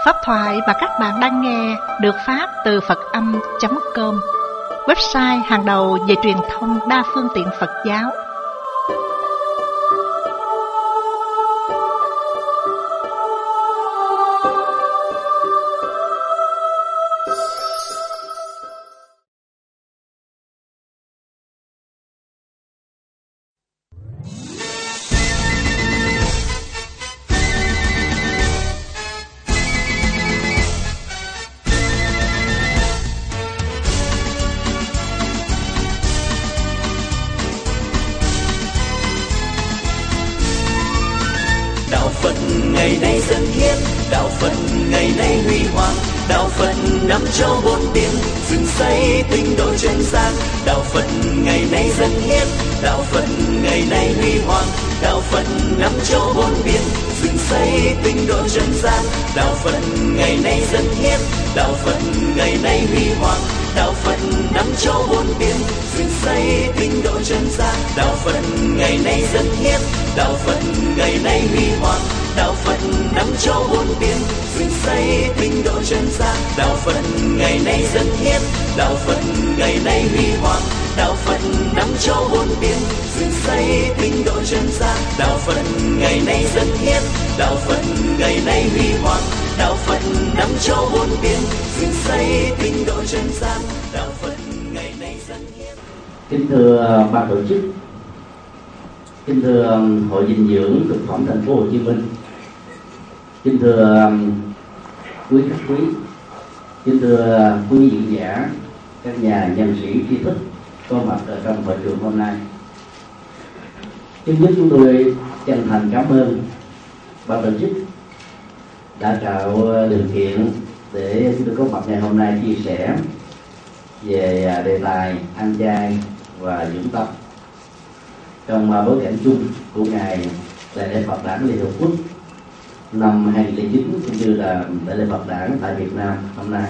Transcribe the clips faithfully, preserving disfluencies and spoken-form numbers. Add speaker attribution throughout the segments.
Speaker 1: Pháp thoại mà các bạn đang nghe được phát từ Phật Âm chấm com, website hàng đầu về truyền thông đa phương tiện Phật giáo.
Speaker 2: Ngày nay dân hiến, đạo Phật ngày nay huy hoàng, đạo Phật năm châu bốn biển, dựng xây tinh độ chân gian. Đạo Phật ngày nay dân hiến, đạo Phật ngày nay huy hoàng, đạo Phật năm châu bốn biển, dựng xây tinh độ chân gian. Đạo Phật ngày nay dân hiến, đạo Phật ngày nay huy hoàng, đạo Phật năm châu bốn biển, dựng xây tinh độ chân gian. Đạo Phật ngày nay dân hiến, đạo Phật ngày nay huy hoàng, đạo Phật năm châu bốn biển, dựng xây tinh độ chân gian. Đạo Phật ngày nay dân hiến, đạo Phật ngày nay huy hoàng, đạo Phật năm châu bốn biển, dựng xây tinh độ chân gian. Đạo Phật ngày nay dân hiến, đạo Phật ngày nay huy hoàng, đạo Phật năm châu bốn biển, dựng xây tinh độ chân gian. Đạo Phật ngày nay dân hiến.
Speaker 3: Kính thưa ban tổ chức, kính thưa Hội dinh dưỡng thực phẩm thành phố Hồ Chí Minh, kính thưa quý khách quý, kính thưa quý diễn giả, các nhà nhân sĩ tri thức có mặt ở trong hội trường hôm nay. Trước nhất chúng tôi chân thành cảm ơn ban tổ chức đã tạo điều kiện để chúng tôi có mặt ngày hôm nay chia sẻ về đề tài ăn chay và dưỡng tâm trong bối cảnh chung của ngày Đại lễ Phật Đản Liên Hợp Quốc năm hai nghìn không trăm lẻ chín cũng như là Đại lễ Phật Đản tại Việt Nam hôm nay.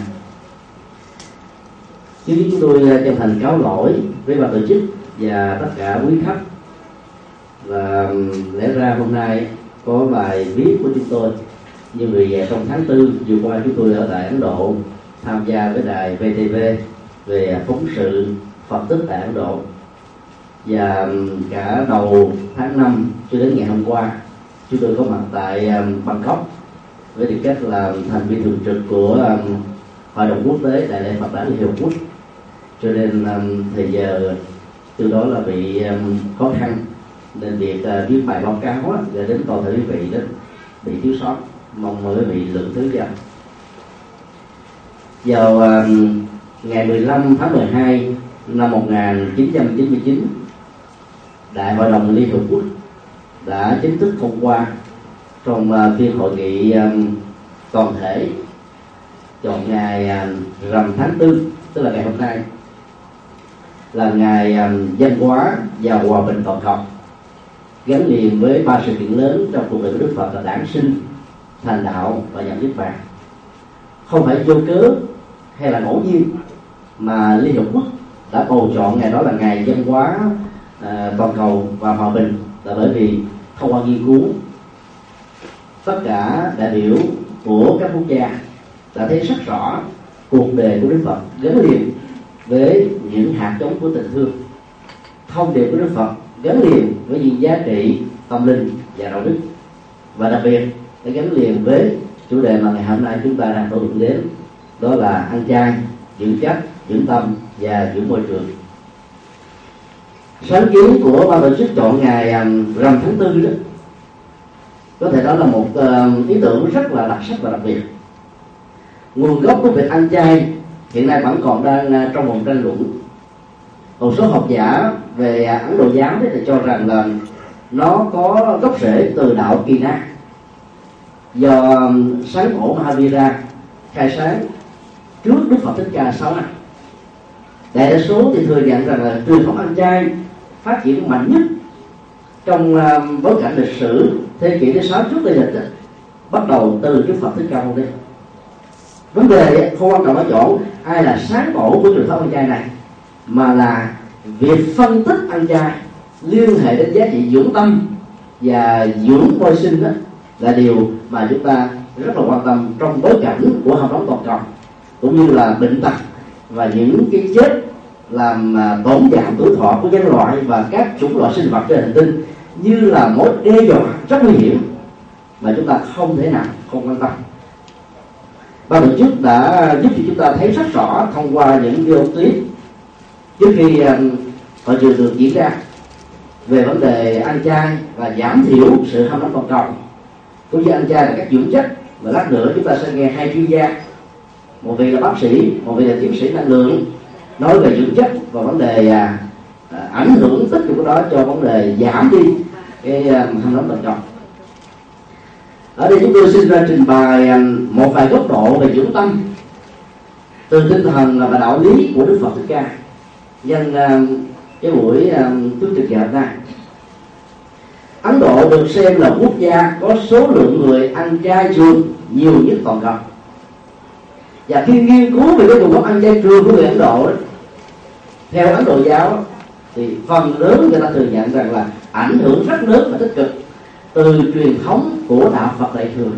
Speaker 3: Trước khi chúng tôi chân thành cáo lỗi với ban tổ chức và tất cả quý khách, và lẽ ra hôm nay có bài viết của chúng tôi, nhưng vì trong tháng tư vừa qua chúng tôi ở tại Ấn Độ tham gia với đài vê tê vê về phóng sự Phật tích tại Ấn Độ, và cả đầu tháng năm cho đến ngày hôm qua chúng tôi có mặt tại Bangkok với tư cách là thành viên thường trực của Hội đồng quốc tế Đại lễ Phật Đản Liên Hợp Quốc, cho nên thời giờ từ đó là bị khó khăn, nên việc viết bài báo cáo gửi đến toàn thể quý vị đó bị thiếu sót, mong quý vị lượng thứ cho. Vào ngày mười lăm tháng mười hai năm một nghìn chín trăm chín mươi chín, Đại hội đồng Liên Hợp Quốc đã chính thức thông qua trong phiên hội nghị toàn thể chọn ngày rằm tháng tư, tức là ngày hôm nay, là ngày văn hóa và hòa bình toàn cầu, gắn liền với ba sự kiện lớn trong cuộc đời của Đức Phật là đản sinh, thành đạo và nhập niết bàn. Không phải vô cớ hay là ngẫu nhiên mà Liên Hợp Quốc đã bầu chọn ngày đó là ngày văn hóa à, toàn cầu và hòa bình, là bởi vì thông qua nghiên cứu, tất cả đại biểu của các quốc gia đã thấy rất rõ cuộc đời của Đức Phật gắn liền với những hạt giống của tình thương, thông điệp của Đức Phật gắn liền với những giá trị tâm linh và đạo đức, và đặc biệt đã gắn liền với chủ đề mà ngày hôm nay chúng ta đang thảo luận đến, đó là ăn chay, dưỡng chất, dưỡng tâm và dưỡng môi trường. Sáng kiến của ban tổ chức chọn ngày rằm tháng tư đó, có thể đó là một ý tưởng rất là đặc sắc và đặc biệt. Nguồn gốc của việc ăn chay hiện nay vẫn còn đang trong vòng tranh luận. Một số học giả về Ấn Độ giáo thì cho rằng là nó có gốc rễ từ đạo Kỳ Na, do sáng tổ Mahavira khai sáng trước Đức Phật Thích Ca sáu năm. Đại đa số thì thừa nhận rằng là truyền thống ăn chay phát triển mạnh nhất trong bối cảnh lịch sử thế kỷ thứ sáu trước Tây lịch, bắt đầu từ Đức Phật Thích Ca Mâu Ni. Vấn đề không quan trọng ở chỗ ai là sáng tổ của truyền thống ăn chay này, mà là việc phân tích ăn chay liên hệ đến giá trị dưỡng tâm và dưỡng môi sinh đó, là điều mà chúng ta rất là quan tâm trong bối cảnh của hao nóng toàn cầu, cũng như là bệnh tật và những cái chết làm tổn giảm tuổi thọ của nhân loại và các chủng loại sinh vật trên hành tinh như là mối đe dọa rất nguy hiểm mà chúng ta không thể nào không quan tâm. Ba tuần trước đã giúp cho chúng ta thấy rất rõ thông qua những video clip trước khi hội trường được diễn ra về vấn đề ăn chay và giảm thiểu sự hao nóng toàn cầu, cũng như ăn chay là các dưỡng chất. Và lát nữa chúng ta sẽ nghe hai chuyên gia, một vị là bác sĩ, một vị là tiến sĩ năng lượng, nói về dưỡng chất và vấn đề à, à, ảnh hưởng tích cực của đó cho vấn đề giảm đi cái hao nóng toàn cầu. Ở đây chúng tôi xin ra trình bày một vài góc độ về dưỡng tâm từ tinh thần và đạo lý của Đức Phật Thích Ca nhân cái buổi tứ trực ngày hôm nay. Ấn Độ được xem là quốc gia có số lượng người ăn chay trường nhiều nhất toàn cầu. Và khi nghiên cứu về cái nguồn gốc ăn chay trường của người Ấn Độ đó, theo Ấn Độ giáo thì phần lớn người ta thừa nhận rằng là ảnh hưởng rất lớn và tích cực từ truyền thống của đạo Phật Đại thừa.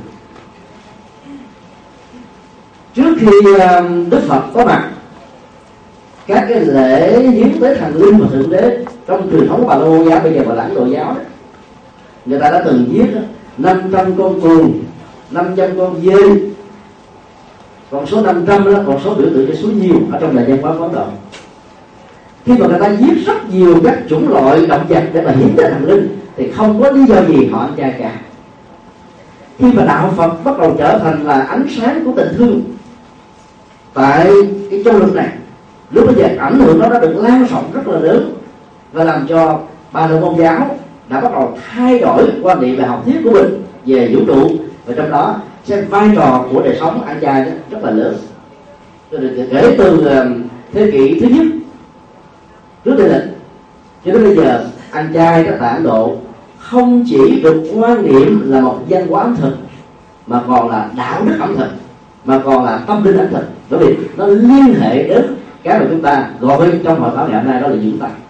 Speaker 3: Trước khi Đức Phật có mặt, các cái lễ hiến tế thần linh và thượng đế trong truyền thống của Bà La Môn giáo, bây giờ gọi là Ấn Độ giáo đó, người ta đã từng giết năm trăm con cừu, năm trăm con dê. Còn số năm trăm đó, còn số biểu tượng cho số nhiều ở trong thời gian quá Ấn Độ. Khi mà người ta giết rất nhiều các chủng loại động vật để mà hiến tế thần linh thì không có lý do gì họ ăn chay cả. Khi mà đạo Phật bắt đầu trở thành là ánh sáng của tình thương tại cái châu lục này, lúc bây giờ ảnh hưởng đó đã được lan rộng rất là lớn và làm cho Bà La Môn giáo đã bắt đầu thay đổi quan niệm về học thuyết của mình về vũ trụ, và trong đó xem vai trò của đời sống ăn chay đó rất là lớn. Kể từ thế kỷ thứ nhất trước đây lịch cho đến bây giờ, ăn chay các tại Ấn Độ không chỉ được quan niệm là một văn hóa ẩm thực mà còn là đạo đức ẩm thực, mà còn là tâm linh ẩm thực, bởi vì nó liên hệ đến cái mà chúng ta gọi trong hội thảo ngày hôm nay đó là dưỡng tâm.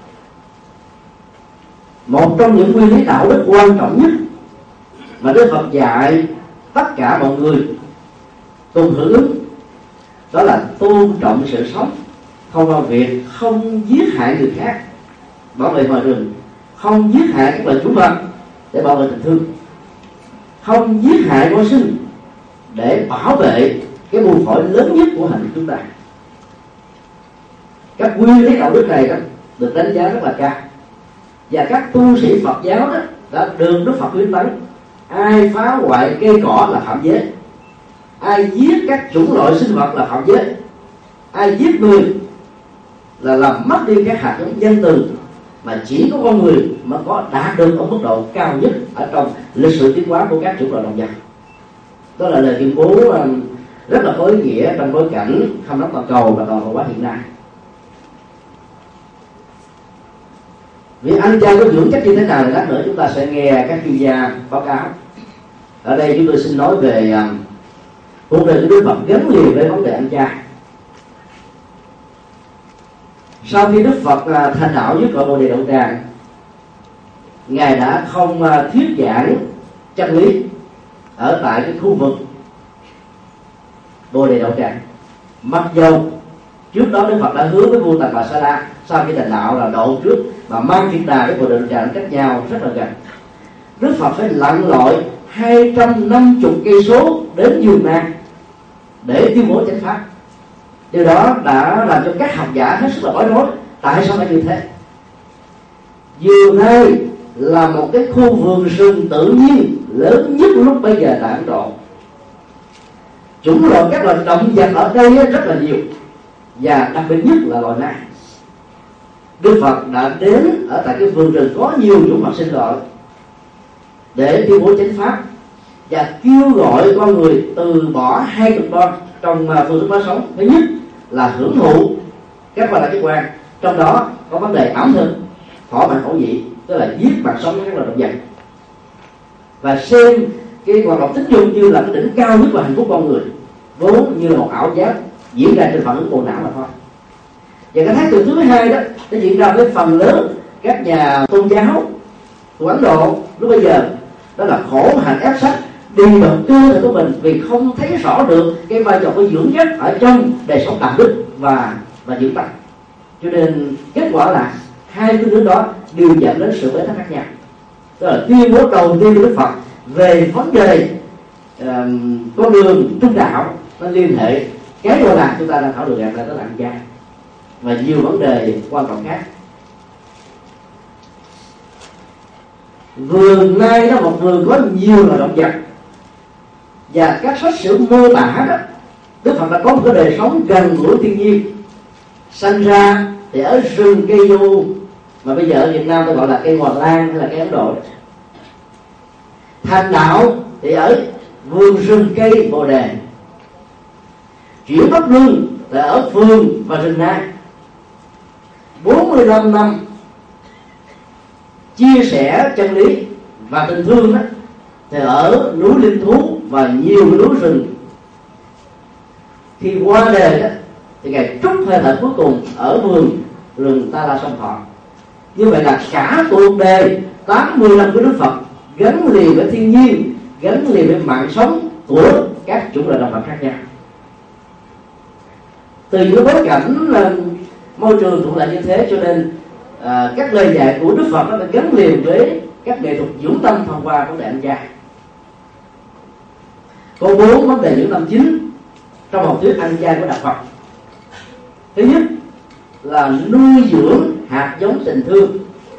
Speaker 3: Một trong những nguyên lý đạo đức quan trọng nhất mà Đức Phật dạy tất cả mọi người cùng hưởng ứng đó là tôn trọng sự sống thông qua việc không giết hại người khác, bảo vệ môi trường, không giết hại các loài thú vật để bảo vệ tình thương, không giết hại vô sinh để bảo vệ cái buồng phổi lớn nhất của hành chúng ta. Các nguyên lý đạo đức này đó được đánh giá rất là cao, và các tu sĩ Phật giáo đó đã được Đức Phật khuyến tấn: ai phá hoại cây cỏ là phạm giới, ai giết các chủng loại sinh vật là phạm giới, ai giết người là làm mất đi các hạt giống nhân từ mà chỉ có con người mới có đạt được ở mức độ cao nhất ở trong lịch sử tiến hóa của các chủng loại động vật. Đó là lời tuyên bố rất là có ý nghĩa trong bối cảnh hao nóng toàn cầu và toàn cầu hóa hiện nay. Vì ăn chay có dưỡng chất như thế nào thì lát nữa chúng ta sẽ nghe các chuyên gia báo cáo. Ở đây chúng tôi xin nói về cuộc đời của Đức Phật gắn liền với vấn đề ăn chay. Sau khi Đức Phật thành đạo với cội Bồ Đề Đậu Tràng, Ngài đã không thuyết giảng chân lý ở tại cái khu vực Bồ Đề Đậu Tràng. Mặc dầu trước đó Đức Phật đã hứa với vua Tần Bà Sa La sau khi thành đạo là độ trước mà mang Kiệt Đà với Bồ Đề Đậu Tràng cách nhau rất là gần. Đức Phật phải lặn lội hai trăm năm mươi cây số đến Vườn Na để tuyên bố chánh pháp. Điều đó đã làm cho các học giả hết sức là bối rối. Tại sao lại như thế? Vườn Na là một cái khu vườn rừng tự nhiên lớn nhất lúc bây giờ tại Ấn Độ. Chủng loại các loài động vật ở đây rất là nhiều, và đặc biệt nhất là loài Na. Đức Phật đã đến ở tại cái vườn rừng có nhiều chủng vật sinh loại để tuyên bố chánh pháp và kêu gọi con người từ bỏ hai cực đoan trong phương thức lối sống. Thứ nhất là hưởng thụ các loại giác quan, trong đó có vấn đề ẩm thực, thỏa mãn khẩu vị, tức là giết mạng sống các loài động vật, và xem cái hoạt động tính dục như là cái đỉnh cao nhất của hạnh phúc con người, vốn như là một ảo giác diễn ra trên phản ứng bộ não mà thôi. Và cái thái cực thứ hai đó nó diễn ra với phần lớn các nhà tôn giáo của Ấn Độ lúc bây giờ, đó là khổ hạnh ép sách đi vào cơ thể của mình, vì không thấy rõ được cái vai trò của dưỡng chất ở trong đời sống đạo đức và và dưỡng tâm. Cho nên kết quả là hai cái hướng đó đều dẫn đến sự bế tắc khác nhau. Đó là tuyên bố đầu tiên của Đức Phật về vấn đề uh, con đường trung đạo, nó liên hệ cái gọi là chúng ta đang thảo luận ngày hôm nay, đó là ăn chay và nhiều vấn đề quan trọng khác. Vườn nay đó, một vườn có nhiều loài động vật, và các sách sử mô tả đó, Đức Phật đã có một cái đời sống gần gũi thiên nhiên. Sanh ra thì ở rừng cây du, mà bây giờ ở Việt Nam tôi gọi là cây Hoàng Lan hay là cây Ấn Độ. Thành đạo thì ở vườn rừng cây Bồ Đề. Chuyển Pháp Luân là ở phường và rừng Nai. bốn mươi lăm năm chia sẻ chân lý và tình thương đó thì ở núi Linh Thú và nhiều núi rừng. Khi qua đời đó thì Ngài trút hơi thở cuối cùng ở vườn rừng Ta La Sông Thọ. Như vậy là cả cuộc đời tám mươi năm của Đức Phật gắn liền với thiên nhiên, gắn liền với mạng sống của các chủng loại động vật khác nhau. Từ những bối cảnh môi trường thuận lợi như thế, cho nên à, các lời dạy của Đức Phật nó đã gắn liền với các nghệ thuật dưỡng tâm thông qua vấn đề ăn chay. Có bốn vấn đề dưỡng tâm chính trong học thuyết ăn chay của Đạo Phật. Thứ nhất là nuôi dưỡng hạt giống tình thương.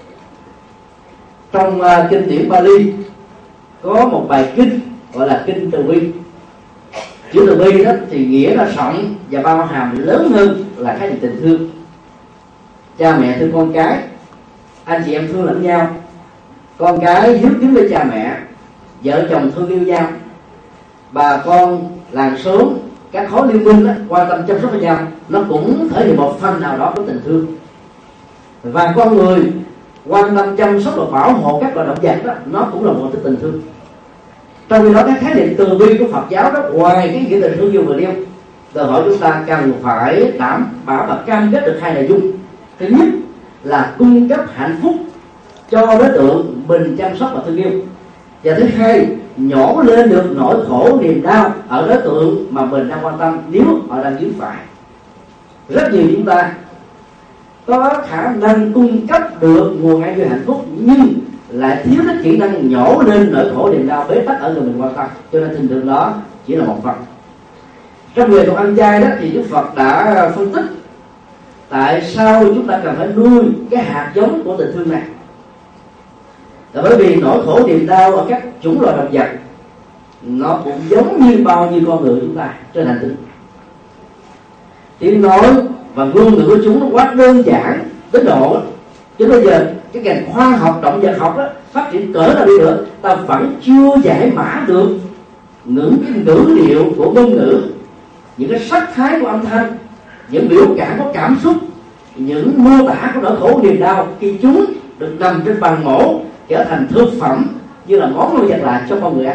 Speaker 3: Trong uh, kinh điển Pali có một bài kinh gọi là kinh Từ Bi. Chữ Từ Bi đó thì nghĩa là rộng và bao hàm lớn hơn là khái niệm tình thương. Cha mẹ thương con cái, anh chị em thương lẫn nhau, con cái hiếu kính với cha mẹ, vợ chồng thương yêu nhau, bà con làng xóm, các khối liên minh đó, quan tâm chăm sóc với nhau, nó cũng thể hiện một phần nào đó của tình thương. Và con người quan tâm chăm sóc và bảo hộ các loài động vật đó, nó cũng là một thứ tình thương. Trong khi đó cái khái niệm từ bi của Phật giáo đó, ngoài cái nghĩa tình thương yêu người yêu, đòi hỏi chúng ta cần phải đảm bảo và cam kết được hai nội dung. Thứ nhất là cung cấp hạnh phúc cho đối tượng mình chăm sóc và thương yêu, và thứ hai nhổ lên được nỗi khổ niềm đau ở đối tượng mà mình đang quan tâm nếu họ đang dính phải. Rất nhiều chúng ta có khả năng cung cấp được nguồn an vui hạnh phúc, nhưng lại thiếu cái kỹ năng nhổ lên nỗi khổ niềm đau bế tắc ở người mình quan tâm, cho nên tình thương đó chỉ là một phần. Trong nghệ thuật ăn chay đó thì Đức Phật đã phân tích tại sao chúng ta cần phải nuôi cái hạt giống của tình thương này. Là bởi vì nỗi khổ niềm đau ở các chủng loài động vật nó cũng giống như bao nhiêu con người chúng ta trên hành tinh. Tiếng nói và ngôn ngữ của chúng nó quá đơn giản đến độ chứ bây giờ cái ngành khoa học động vật học đó, phát triển cỡ nào đi nữa, ta vẫn chưa giải mã được những cái ngữ điệu của ngôn ngữ, những cái sắc thái của âm thanh, những biểu cảm của cảm xúc, những mô tả của nỗi khổ niềm đau khi chúng được nằm trên bàn mổ trở thành thực phẩm như là món nuôi vật lạ cho con người ăn.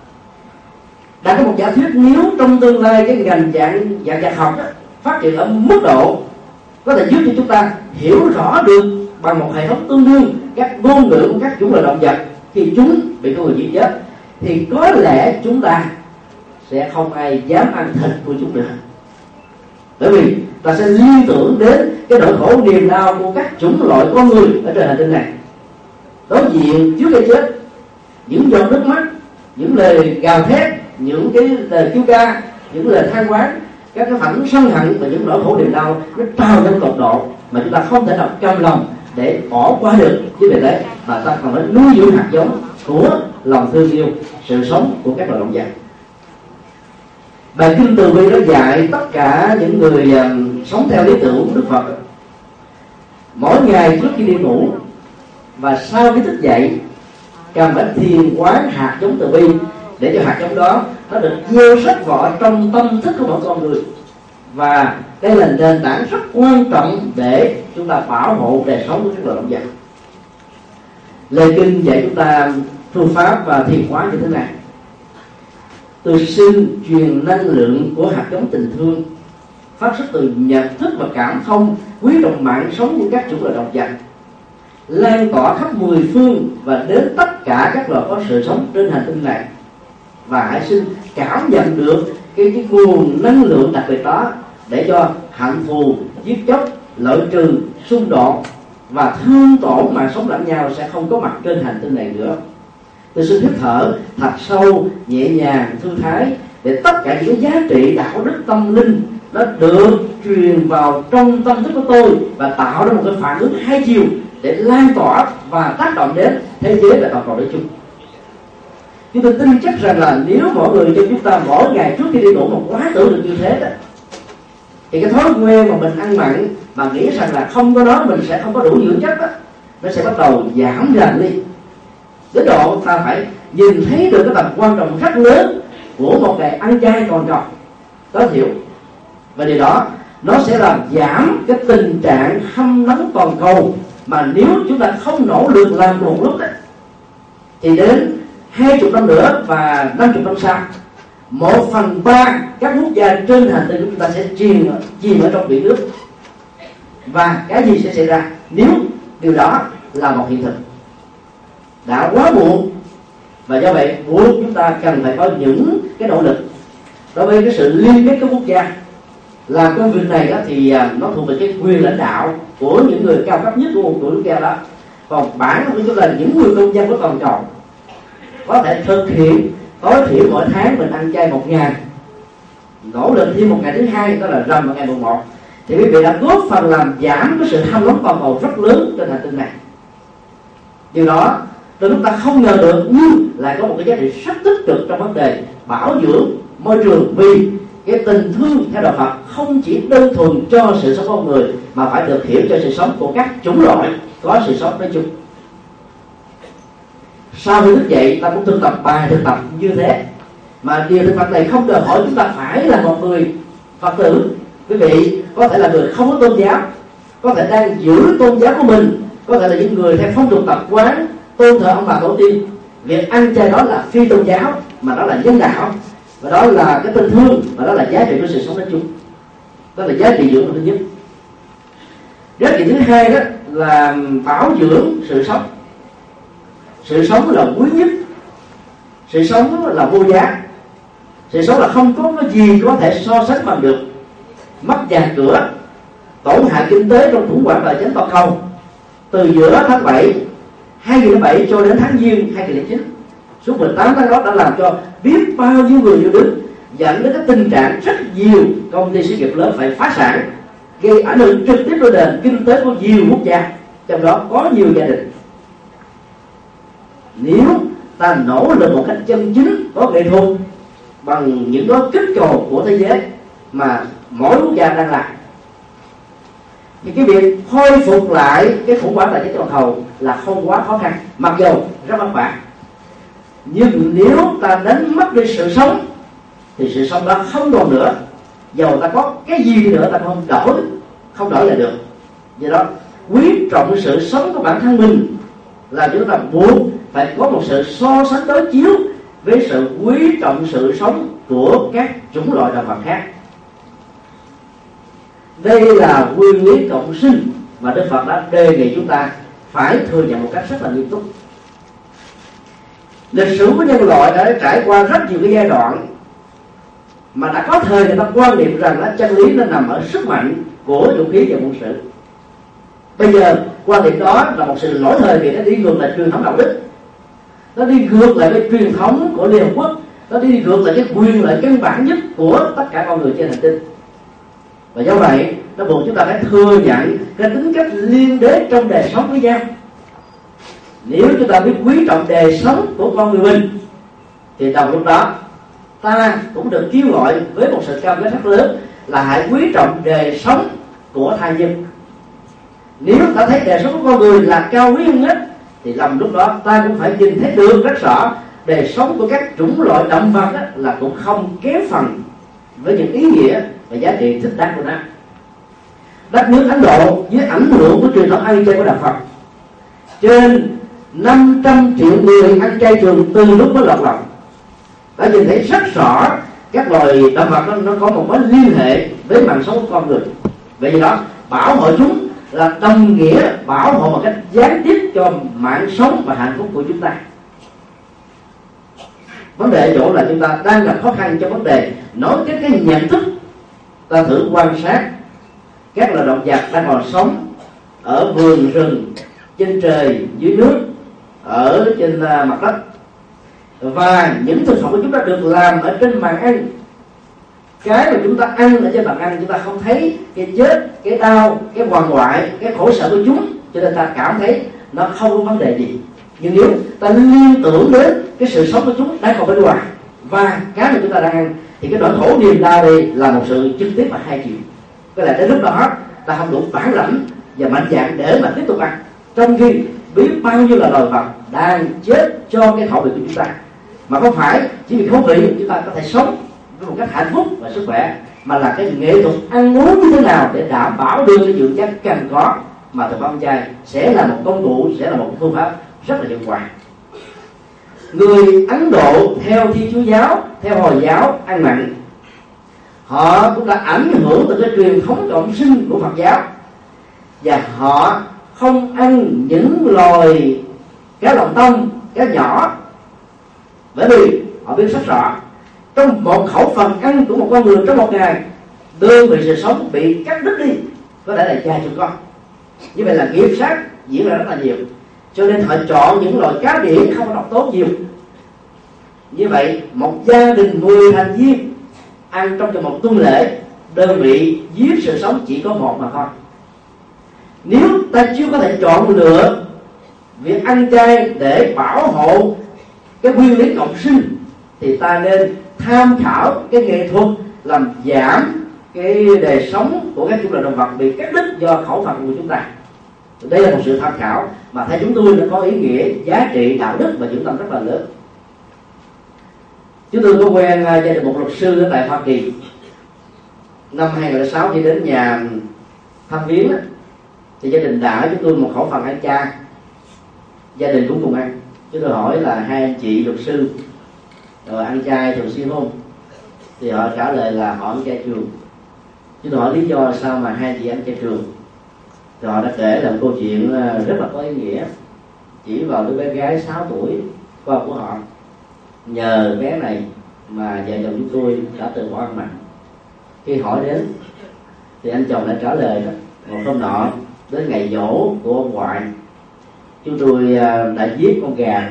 Speaker 3: Đã có một giả thuyết nếu trong tương lai cái ngành dạng dạng vật học đó, phát triển ở mức độ có thể giúp cho chúng ta hiểu rõ được bằng một hệ thống tương đương các ngôn ngữ của các chủng loại động vật khi chúng bị con người giết chết, thì có lẽ chúng ta sẽ không ai dám ăn thịt của chúng nữa. Bởi vì ta sẽ liên tưởng đến cái nỗi khổ niềm đau của các chủng loại con người ở trên hành tinh này. Đối diện trước cái chết, những giọt nước mắt, những lời gào thét, những cái lời kêu ca, những lời than oán, các cái phản sân hận và những nỗi khổ niềm đau nó trào lên tột độ mà chúng ta không thể nào cam lòng để bỏ qua được. Chứ về đấy mà ta còn phải nuôi dưỡng hạt giống của lòng thương yêu, sự sống của các loài động vật. Bài kinh Từ Bi đó dạy tất cả những người uh, sống theo lý tưởng của Đức Phật, mỗi ngày trước khi đi ngủ và sau khi thức dậy cần phải thiền quán hạt giống Từ Bi, để cho hạt giống đó nó được gieo rắc vỏ trong tâm thức của mỗi con người. Và đây là nền tảng rất quan trọng để chúng ta bảo hộ đời sống của các loài động vật. Lời kinh dạy chúng ta phương pháp và thiền quán như thế này: từ sinh truyền năng lượng của hạt giống tình thương, phát xuất từ nhận thức và cảm thông quý trọng mạng sống của các chủng loại động vật, lan tỏa khắp mười phương và đến tất cả các loài có sự sống trên hành tinh này. và hãy xin cảm nhận được cái, cái nguồn năng lượng đặc biệt đó, để cho hận thù, giết chóc, lợi trừ, xung đột và thương tổn mạng sống lẫn nhau sẽ không có mặt trên hành tinh này nữa. Tôi xin hít thở thật sâu, nhẹ nhàng, thư thái, để tất cả những giá trị đạo đức tâm linh nó được truyền vào trong tâm thức của tôi và tạo ra một cái phản ứng hai chiều để lan tỏa và tác động đến thế giới và toàn cầu nói chung. Chúng tôi tin chắc rằng là nếu mọi người cho chúng ta mỗi ngày trước khi đi ngủ một quá tưởng được như thế đó, thì cái thói quen mà mình ăn mặn mà nghĩ rằng là không có đó mình sẽ không có đủ dưỡng chất đó, nó sẽ bắt đầu giảm dần đi. Đến độ ta phải nhìn thấy được cái tầm quan trọng rất lớn của một ngày ăn chay toàn cầu tối thiểu, và điều đó nó sẽ làm giảm cái tình trạng hâm nóng toàn cầu, mà nếu chúng ta không nỗ lực làm một lúc đó, thì đến hai chục năm nữa và năm chục năm sau, một phần ba các quốc gia trên hành tinh của chúng ta sẽ chìm chìm ở trong biển nước. Và cái gì sẽ xảy ra nếu điều đó là một hiện thực? Đã quá muộn, và do vậy buộc chúng ta cần phải có những cái nỗ lực đối với cái sự liên kết các quốc gia. Làm công việc này đó thì nó thuộc về cái quyền lãnh đạo của những người cao cấp nhất của một quốc gia đó. Còn bản thân của chúng là những người công dân của toàn cầu có thể thực hiện tối thiểu mỗi tháng mình ăn chay một ngày, nỗ lực thêm một ngày thứ hai, đó là rằm vào ngày mùng một, thì quý vị đã góp phần làm giảm cái sự hâm nóng toàn cầu rất lớn trên hành tinh này. Điều đó từ lúc ta không ngờ được, nhưng lại có một cái giá trị rất tích cực trong vấn đề bảo dưỡng môi trường, vì cái tình thương theo đạo Phật không chỉ đơn thuần cho sự sống con người, mà phải được hiểu cho sự sống của các chủng loại có sự sống nói chung. Sau khi thức dậy ta cũng thực tập bài thực tập như thế, mà điều thực tập này không đòi hỏi chúng ta phải là một người Phật tử. Quý vị có thể là người không có tôn giáo, có thể đang giữ tôn giáo của mình, có thể là những người theo phong tục tập quán tôn thờ ông bà tổ tiên. Việc ăn chay đó là phi tôn giáo, mà đó là nhân đạo, và đó là cái tình thương, và đó là giá trị của sự sống nói chung. Đó là giá trị dưỡng thứ nhất. Giá trị thứ hai đó là bảo dưỡng sự sống. Sự sống là quý nhất, sự sống là vô giá, sự sống là không có cái gì có thể so sánh bằng được. Mất nhà cửa, tổn hại kinh tế trong khủng hoảng tài chính toàn cầu từ giữa tháng bảy hai nghìn không trăm lẻ bảy cho đến tháng Giêng hai nghìn không trăm lẻ chín, suốt mười tám tháng đó đã làm cho biết bao nhiêu người yêu đứng, dẫn đến cái tình trạng rất nhiều công ty sự nghiệp lớn phải phá sản, gây ảnh hưởng trực tiếp đến nền kinh tế của nhiều quốc gia, trong đó có nhiều gia đình. Nếu ta nỗ lực một cách chân chính, có nghệ thuật, bằng những đó kích cầu của thế giới mà mỗi quốc gia đang làm, thì cái việc khôi phục lại cái khủng hoảng tài chính toàn cầu là không quá khó khăn, mặc dù rất vất vả. Nhưng nếu ta đánh mất đi sự sống thì sự sống đó không còn nữa, dầu ta có cái gì nữa ta không đổi không đổi lại được. Do đó quý trọng sự sống của bản thân mình là chúng ta buộc phải có một sự so sánh đối chiếu với sự quý trọng sự sống của các chủng loại động vật khác. Đây là nguyên lý cộng sinh mà Đức Phật đã đề nghị chúng ta phải thừa nhận một cách rất là nghiêm túc. Lịch sử của nhân loại đã trải qua rất nhiều cái giai đoạn mà đã có thời người ta quan niệm rằng là chân lý nó nằm ở sức mạnh của vũ khí và quân sự. Bây giờ quan niệm đó là một sự lỗi thời, vì nó đi ngược lại truyền thống đạo đức, nó đi ngược lại cái truyền thống của Liên Hợp Quốc, nó đi ngược lại cái quyền lợi căn bản nhất của tất cả con người trên hành tinh. Và do vậy nó buộc chúng ta phải thừa nhận cái tính cách liên đới trong đời sống với nhau. Nếu chúng ta biết quý trọng đời sống của con người mình, thì đồng lúc đó ta cũng được kêu gọi với một sự cam kết rất lớn là hãy quý trọng đời sống của thai nhân. Nếu ta thấy đời sống của con người là cao quý hơn hết, thì lầm lúc đó ta cũng phải nhìn thấy được rất rõ đời sống của các chủng loại động vật đó là cũng không kém phần với những ý nghĩa và giá trị thích đáng của nó. Đất nước Ấn Độ dưới ảnh hưởng của truyền thống ăn chay của đạo Phật, trên năm trăm triệu người ăn chay trường từ lúc mới lọt lòng, đã nhìn thấy rất rõ các loài động vật nó, nó có một mối liên hệ với mạng sống của con người. Vậy do đó bảo hộ chúng là đồng nghĩa bảo hộ một cách gián tiếp cho mạng sống và hạnh phúc của chúng ta. Vấn đề ở chỗ là chúng ta đang gặp khó khăn trong vấn đề nói cái cái nhận thức. Ta thử quan sát các loài động vật đang còn sống ở vườn rừng, trên trời, dưới nước, ở trên mặt đất, và những thực phẩm của chúng ta được làm ở trên bàn ăn. Cái mà chúng ta ăn ở trên bàn ăn, chúng ta không thấy cái chết, cái đau, cái hoàng hoại, cái khổ sở của chúng, cho nên ta cảm thấy nó không có vấn đề gì. Nhưng nếu ta liên tưởng đến cái sự sống của chúng đang còn bên ngoài và cái mà chúng ta đang ăn, thì cái nỗi khổ niềm đau đây là một sự trực tiếp và hai chiều. Cái là đến lúc đó ta không đủ bản lãnh và mạnh dạn để mà tiếp tục ăn, trong khi biết bao nhiêu là loài vật đang chết cho cái khẩu vị của chúng ta. Mà không phải chỉ vì khẩu vị chúng ta có thể sống với một cách hạnh phúc và sức khỏe, mà là cái nghệ thuật ăn uống như thế nào để đảm bảo đưa cái dưỡng chất cần có, mà thực phẩm chay sẽ là một công cụ, sẽ là một phương pháp rất là hiệu quả. Người Ấn Độ theo Thiên Chúa giáo, theo Hồi giáo ăn mặn, họ cũng đã ảnh hưởng từ cái truyền thống cộng sinh của Phật giáo, và họ không ăn những loài cá lồng tông, cá nhỏ, bởi vì họ biết rất rõ trong một khẩu phần ăn của một con người trong một ngày, đơn vị sự sống bị cắt đứt đi có thể là vài chục con. Như vậy là nghiệp sát diễn ra rất là nhiều, cho nên họ chọn những loài cá biển không có độc tố nhiều. Như vậy một gia đình mười thành viên ăn trong một tuần lễ, đơn vị giết sự sống chỉ có một mà thôi. Nếu ta chưa có thể chọn lựa việc ăn chay để bảo hộ cái nguyên lý cộng sinh, thì ta nên tham khảo cái nghệ thuật làm giảm cái đời sống của các chủng loại động vật bị cắt đứt do khẩu phần của chúng ta. Đây là một sự tham khảo mà theo chúng tôi nó có ý nghĩa giá trị đạo đức và dưỡng tâm rất là lớn. Chúng tôi có quen gia đình một luật sư ở tại Hoa Kỳ. Năm hai không không sáu khi đến nhà thăm viếng đó, thì gia đình đã chúng tôi một khẩu phần ăn chay, gia đình cũng cùng ăn. Chúng tôi hỏi là hai anh chị luật sư rồi ăn chay thường xuyên không, thì họ trả lời là họ ăn chay trường. Chúng tôi hỏi lý do là sao mà hai chị ăn chay trường, thì họ đã kể là một câu chuyện rất là có ý nghĩa, chỉ vào đứa bé gái sáu tuổi con của họ. Nhờ bé này mà vợ chồng chúng tôi đã từ bỏ ăn mặn. Khi hỏi đến thì anh chồng đã trả lời đó, một hôm nọ đến ngày giỗ của ông ngoại, chúng tôi đã giết con gà,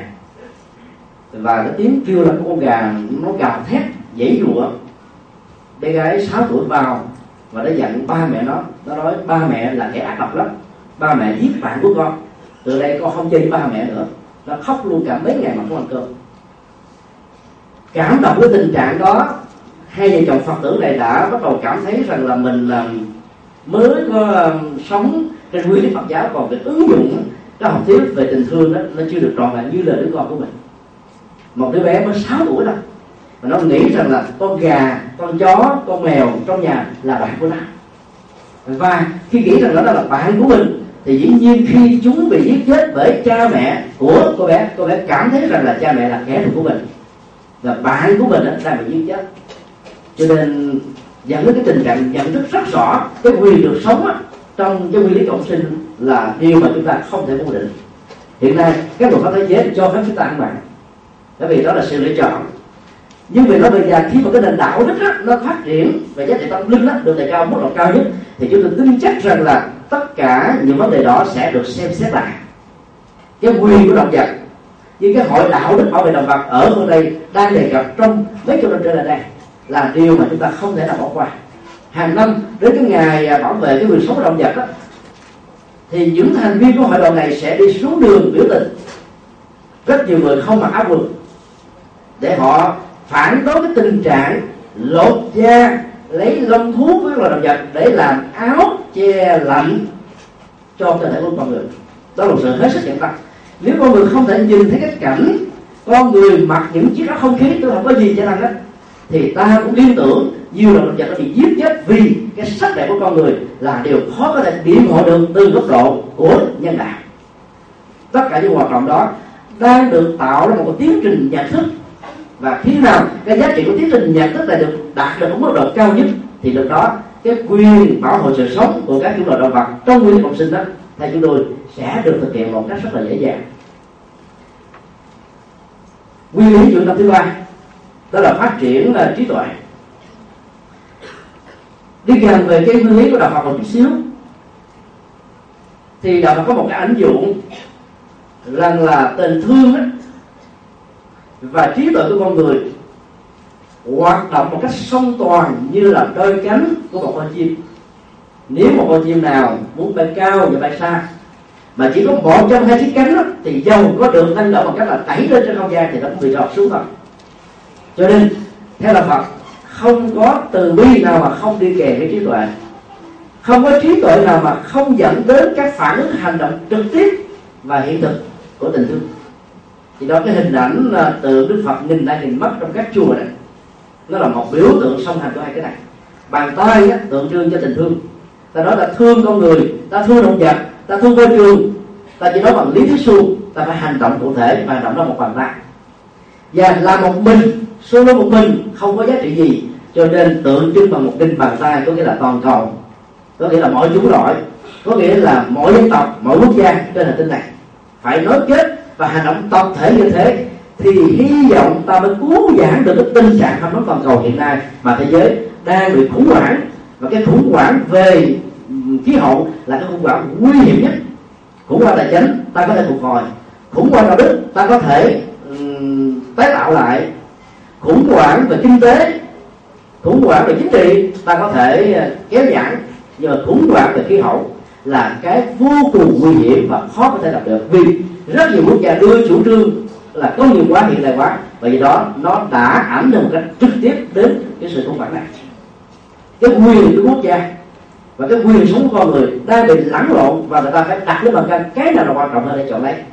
Speaker 3: và cái tiếng kêu là con gà nó gào thét dãy rủa. Bé gái sáu tuổi vào và nó dặn ba mẹ nó, nó nói ba mẹ là kẻ ác độc lắm, ba mẹ giết bạn của con, từ đây con không chơi với ba mẹ nữa. Nó khóc luôn cả mấy ngày mà không ăn cơm. Cảm động với tình trạng đó, hai vợ chồng Phật tử này đã bắt đầu cảm thấy rằng là mình mới có sống trên nguyên lý Phật giáo, còn việc ứng dụng cái học thuyết về tình thương đó nó chưa được trọn vẹn như lời đứa con của mình. Một đứa bé mới sáu tuổi thôi mà nó nghĩ rằng là con gà, con chó, con mèo trong nhà là bạn của nó, và khi nghĩ rằng đó là bạn của mình thì dĩ nhiên khi chúng bị giết chết bởi cha mẹ của cô bé, cô bé cảm thấy rằng là cha mẹ là kẻ thù của mình và bạn của mình đang bị giết chết. Cho nên dẫn đến cái tình trạng nhận thức rất rõ cái quyền được sống á, trong cái nguyên lý cộng sinh là điều mà chúng ta không thể phủ định. Hiện nay các luật pháp thế giới cho phép chúng ta ăn mặn, bởi vì đó là sự lựa chọn. Nhưng vì nó bây giờ khi mà cái nền đạo đức á, nó phát triển và giá trị tâm linh á, được đề cao mức độ cao nhất, thì chúng tôi tin chắc rằng là tất cả những vấn đề đó sẽ được xem xét lại. Cái quyền của động vật như cái hội đạo đức bảo vệ động vật ở phương Tây đang đề cập trong mấy chục năm trở lại đây là điều mà chúng ta không thể nào bỏ qua. Hàng năm đến cái ngày bảo vệ cái quyền sống của động vật đó, thì những thành viên của hội đoàn này sẽ đi xuống đường biểu tình. Rất nhiều người không mặc áo quần để họ phản đối cái tình trạng lột da, lấy lông thú với loài động vật để làm áo che lạnh cho cơ thể của con người. Đó là một sự hết sức nhận tâm. Nếu con người không thể nhìn thấy cái cảnh con người mặc những chiếc áo không khí, tôi không có gì cho năng đó, thì ta cũng liên tưởng nhiều loài động vật đã bị giết chết vì cái sắc đẹp của con người là điều khó có thể biện hộ được từ góc độ của nhân đạo. Tất cả những hoạt động đó đang được tạo ra một cái tiến trình nhận thức, và khi nào cái giá trị của tiến trình nhận thức này được đạt được ở mức độ cao nhất thì lúc đó cái quyền bảo hộ sự sống của các chủng loại động vật trong nguyên lý cộng sinh đó theo chúng tôi sẽ được thực hiện một cách rất là dễ dàng. Nguyên lý dưỡng tâm thứ ba đó là phát triển uh, trí tuệ. Đi kèm về cái nguyên lý của đạo Phật một chút xíu, thì đạo Phật có một cái ảnh dụ rằng là tình thương ấy, và trí tuệ của con người hoạt động một cách song toàn như là đôi cánh của một con chim. Nếu một con chim nào muốn bay cao và bay xa mà chỉ có một trong hai chiếc cánh đó, thì dầu có được thanh động bằng cách là đẩy lên trên không gian thì nó cũng bị rọt xuống thôi. Cho nên theo là Phật, không có từ bi nào mà không đi kèm với trí tuệ, không có trí tuệ nào mà không dẫn đến các phản ứng hành động trực tiếp và hiện thực của tình thương. Thì đó, cái hình ảnh tượng Đức Phật nghìn tay nghìn mắt trong các chùa này, nó là một biểu tượng song hành của hai cái này. Bàn tay á, tượng trưng cho tình thương. Ta nói ta thương con người, ta thương động vật, ta thương môi trường, ta chỉ nói bằng lý thuyết suông, ta phải hành động cụ thể, và hành động đó một bàn tay. Và là một mình, solo một mình không có giá trị gì, cho nên tượng trưng bằng một đinh bàn tay, có nghĩa là toàn cầu, có nghĩa là mọi chủng loại, có nghĩa là mọi dân tộc, mọi quốc gia trên hành tinh này phải nối kết và hành động tập thể như thế, thì hy vọng ta mới cứu vãn được cái tình trạng hâm nóng toàn cầu hiện nay mà thế giới đang bị khủng hoảng. Và cái khủng hoảng về khí hậu là cái khủng hoảng nguy hiểm nhất. Khủng hoảng tài chính ta có thể phục hồi, khủng hoảng đạo đức ta có thể um, tái tạo lại, khủng hoảng về kinh tế, khủng hoảng về chính trị ta có thể kéo giảm, nhưng mà khủng hoảng về khí hậu là cái vô cùng nguy hiểm và khó có thể đạt được, vì rất nhiều quốc gia đưa chủ trương là công nghiệp hóa, hiện đại hóa, và vì đó nó đã ảnh hưởng một cách trực tiếp đến cái sự khủng hoảng này. Cái quyền của quốc gia và cái quyền sống của con người đang bị lẫn lộn, và người ta phải đặt lên bàn cân cái nào là quan trọng hơn để chọn lấy.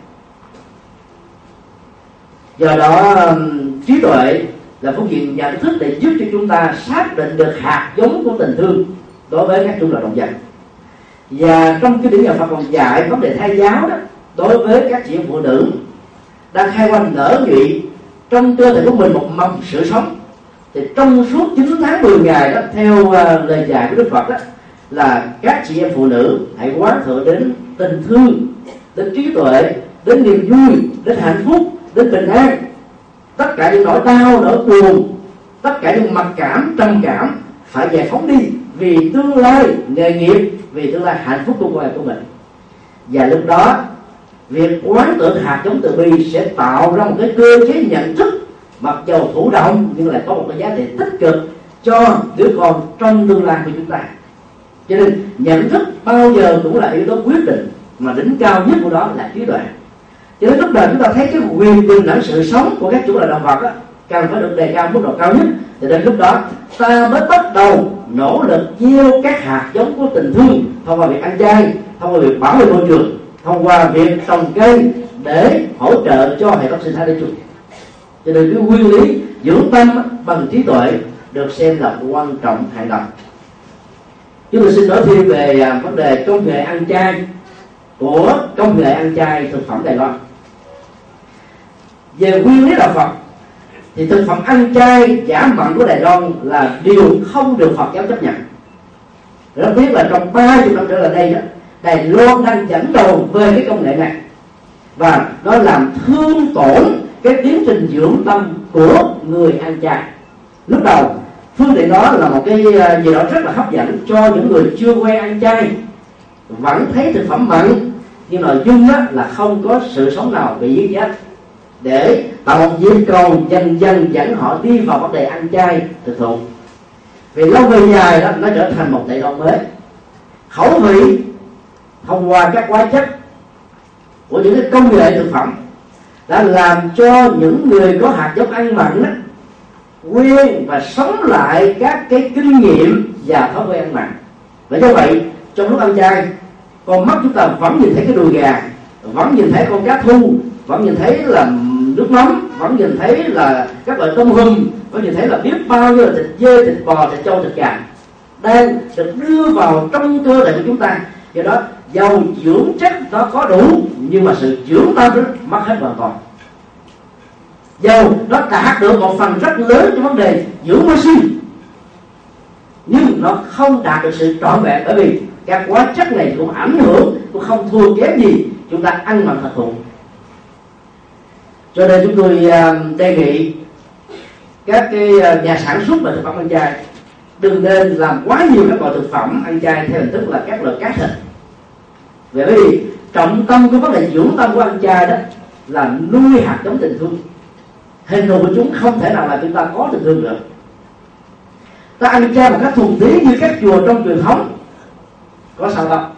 Speaker 3: Do đó trí tuệ là phương diện nhận thức để giúp cho chúng ta xác định được hạt giống của tình thương đối với các chủng loại động vật. Và trong cái điển nhà Phật còn dạy vấn đề thai giáo đó, đối với các chị em phụ nữ đang khai quanh nở nhụy trong cơ thể của mình một mầm sự sống, thì trong suốt chín tháng mười ngày đó, theo uh, lời dạy của Đức Phật đó, là các chị em phụ nữ hãy quán thượng đến tình thương, đến trí tuệ, đến niềm vui, đến hạnh phúc, đến bình an. Tất cả những nỗi đau, nỗi buồn, tất cả những mặc cảm, trầm cảm phải giải phóng đi, vì tương lai nghề nghiệp, vì tương lai hạnh phúc của con em của mình. Và lúc đó việc quán tưởng hạt giống từ bi sẽ tạo ra một cái cơ chế nhận thức mặc dầu thụ động nhưng lại có một cái giá trị tích cực cho đứa con trong tương lai của chúng ta. Cho nên nhận thức bao giờ cũng là yếu tố quyết định, mà đỉnh cao nhất của đó là trí tuệ. Cho nên lúc nào chúng ta thấy cái quyền bình đẳng sự sống của các chủng loại động vật đó, cần phải được đề cao mức độ cao nhất, thì đến lúc đó ta mới bắt đầu nỗ lực gieo các hạt giống của tình thương thông qua việc ăn chay, thông qua việc bảo vệ môi trường, thông qua việc trồng cây để hỗ trợ cho hệ thống sinh thái nói chung. Cho nên cái nguyên lý dưỡng tâm bằng trí tuệ được xem là quan trọng hàng đầu. Chúng tôi xin nói thêm về vấn đề công nghệ ăn chay của công nghệ ăn chay thực phẩm Đài Loan. Về nguyên lý đạo Phật thì thực phẩm ăn chay giả mặn của Đài Loan là điều không được Phật giáo chấp nhận. Rất tiếc là trong ba mươi năm trở lại đây đó, Đài Loan đang dẫn đầu về cái công nghệ này, và nó làm thương tổn cái tiến trình dưỡng tâm của người ăn chay. Lúc đầu phương tiện đó là một cái gì đó rất là hấp dẫn cho những người chưa quen ăn chay, vẫn thấy thực phẩm mặn nhưng nội dung đó là không có sự sống nào bị giết chết, để tạo một dịp cầu dần dần dẫn họ đi vào vấn đề ăn chay thực thụ. Vì lâu về dài đó nó trở thành một tệ đoan mới. Khẩu vị thông qua các hóa chất của những cái công nghệ thực phẩm đã làm cho những người có hạt giống ăn mặn đó quen và sống lại các cái kinh nghiệm và thói quen ăn mặn. Và do vậy trong lúc ăn chay, con mắt chúng ta vẫn nhìn thấy cái đùi gà, vẫn nhìn thấy con cá thu, vẫn nhìn thấy là nước mắm, vẫn nhìn thấy là các loại tôm hùm, vẫn nhìn thấy là biết bao nhiêu là thịt dê, thịt bò, thịt trâu, thịt gà đang được đưa vào trong cơ thể của chúng ta. Do đó dầu dưỡng chất nó có đủ, nhưng mà sự dưỡng tâm nó mất hết hoàn toàn. Dầu nó đạt được một phần rất lớn trong vấn đề dưỡng oxy, nhưng nó không đạt được sự trọn vẹn, bởi vì các hóa chất này cũng ảnh hưởng, cũng không thua kém gì chúng ta ăn mặn thật thụ. Cho nên chúng tôi đề nghị các cái nhà sản xuất về thực phẩm ăn chay đừng nên làm quá nhiều các loại thực phẩm ăn chay theo hình thức là các loại cá thịt. Bởi vì trọng tâm của vấn đề dưỡng tâm của ăn chay đó là nuôi hạt giống tình thương. Hình thù của chúng không thể nào là chúng ta có tình thương được. Ta ăn chay một cách thuần túy như các chùa trong truyền thống có sao đâu.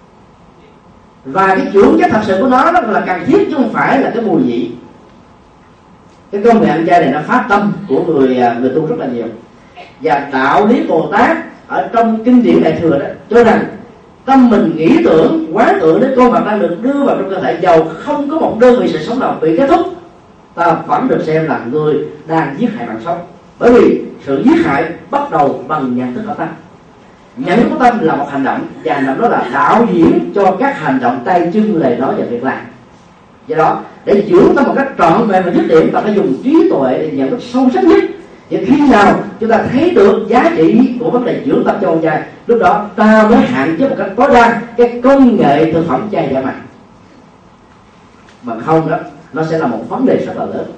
Speaker 3: Và cái dưỡng chất thật sự của nó rất là cần thiết chứ không phải là cái mùi vị. Cái công nghệ ăn chay này nó phá tâm của người người tu rất là nhiều. Và đạo lý Bồ Tát ở trong kinh điển Đại Thừa đó cho rằng tâm mình nghĩ tưởng, quán tưởng đến con vật đang được đưa vào trong cơ thể, dầu không có một đơn vị sự sống nào bị kết thúc, ta vẫn được xem là người đang giết hại mạng sống. Bởi vì sự giết hại bắt đầu bằng nhận thức của tâm. Nhận thức của tâm là một hành động, và hành động đó là đạo diễn cho các hành động tay chân, lời nói và việc làm. Do đó để dưỡng tâm một cách trọn vẹn và dứt điểm, ta phải dùng trí tuệ để nhận thức sâu sắc nhất. Và khi nào chúng ta thấy được giá trị của vấn đề dưỡng tâm cho con trai, lúc đó ta mới hạn chế một cách tối đa cái công nghệ thực phẩm chay giả mạo. Bằng không đó, nó sẽ là một vấn đề rất là lớn.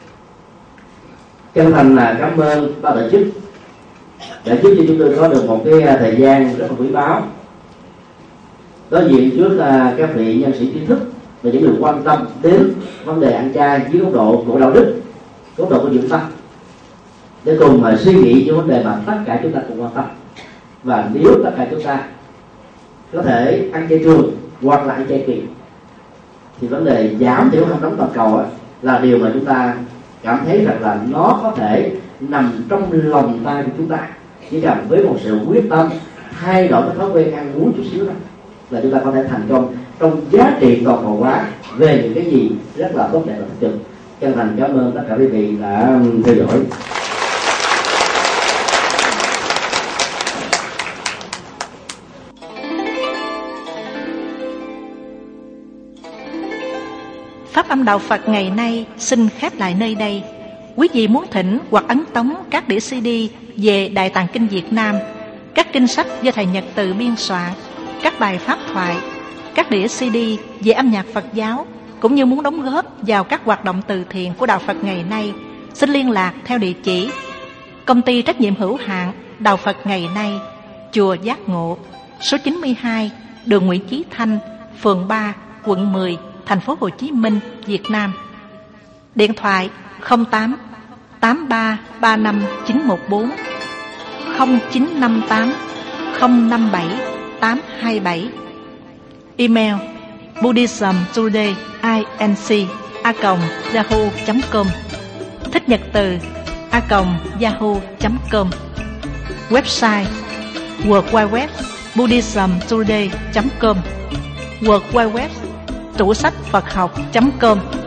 Speaker 3: Chân thành là cảm ơn ban tổ chức đã giúp cho chúng tôi có được một cái thời gian rất là quý báu đối diện trước các vị nhân sĩ trí thức và những người quan tâm đến vấn đề ăn chay dưới góc độ của đạo đức, góc độ của dưỡng tâm, để cùng mà suy nghĩ những vấn đề mà tất cả chúng ta cùng quan tâm. Và nếu tất cả chúng ta có thể ăn chay trường hoặc là ăn chay kỳ, thì vấn đề giảm thiểu hao nóng toàn cầu là điều mà chúng ta cảm thấy rằng là nó có thể nằm trong lòng tay của chúng ta. Chỉ cần với một sự quyết tâm thay đổi cái thói quen ăn uống chút xíu đó, là chúng ta có thể thành công trong giá trị toàn cầu hóa về những cái gì rất là tốt đẹp và tích cực. Chân thành cảm ơn tất cả quý vị đã theo dõi.
Speaker 1: Pháp âm Đạo Phật ngày nay xin khép lại nơi đây. Quý vị muốn thỉnh hoặc ấn tống các đĩa xê đê về Đại Tạng Kinh Việt Nam, các kinh sách do Thầy Nhật Từ biên soạn, các bài pháp thoại, các đĩa xê đê về âm nhạc Phật giáo, cũng như muốn đóng góp vào các hoạt động từ thiện của Đạo Phật ngày nay, xin liên lạc theo địa chỉ Công ty trách nhiệm hữu hạn Đạo Phật ngày nay, Chùa Giác Ngộ, số chín mươi hai, đường Nguyễn Chí Thanh, phường ba, quận mười, thành phố Hồ Chí Minh, Việt Nam. Điện thoại không tám tám ba ba năm chín một bốn, không chín năm tám không năm bảy tám hai bảy. Email buddhismtoday inc a còng yahoo chấm com, thích nhật từ a còng yahoo chấm com. Website w w w chấm buddhismtoday chấm com, w w w chấm tủ sách Phật học chấm com.